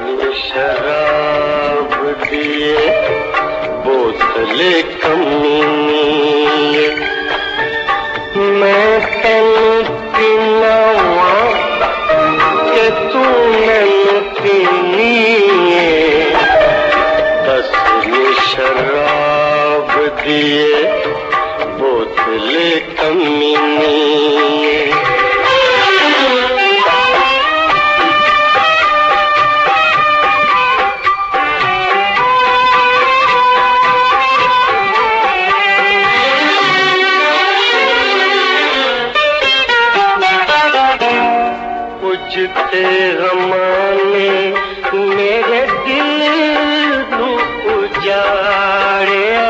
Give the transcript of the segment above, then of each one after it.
शराब दिए बोतले कमीने, मैं तन पीनावा के तू मैनू पीनी है। 10 शराब दिए बोतले कमीने। पुजते ग़माने मेरे दिल नू उजाड़िया,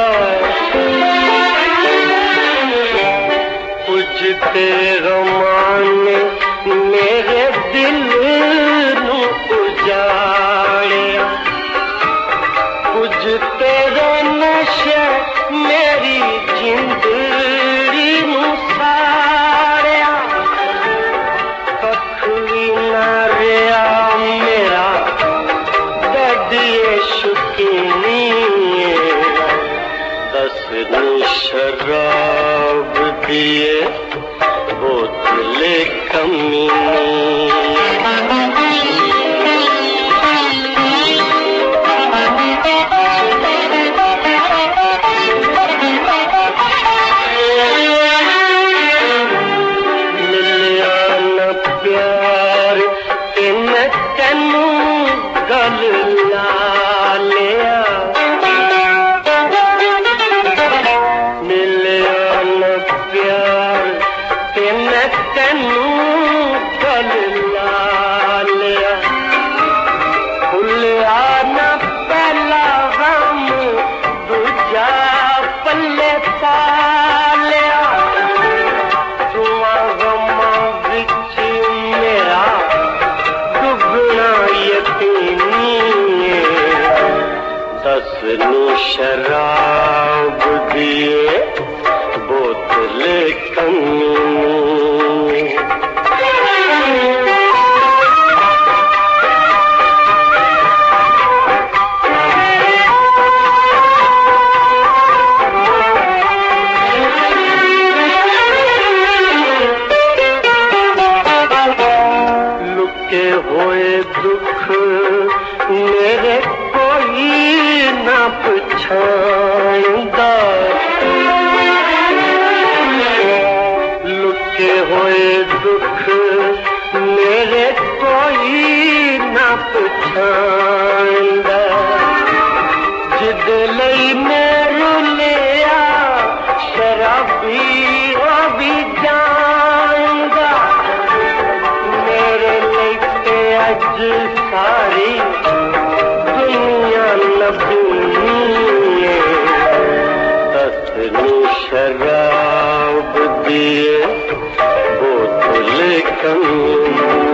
पुजते ग़माने मेरे दिल नू उजाड़िया, पुजते नशे मेरी जिंदड़ी नू साड़िया। मेरा दर्दिए शुकीनी, 10 शराब दिए बोतले कमीनी। शराब दिए बोतले कमीनी। लुके हुए दुख मेरे कोई ना पछाणदा, लुके हुए दुख मेरे कोई ना पछाणदा। जिद लई मैनू लिया शराबी ओ भी जानदा, मेरे लई ते अज सारी दुनिया लबनी है। 10 शराब दिए बोतले कमीनी।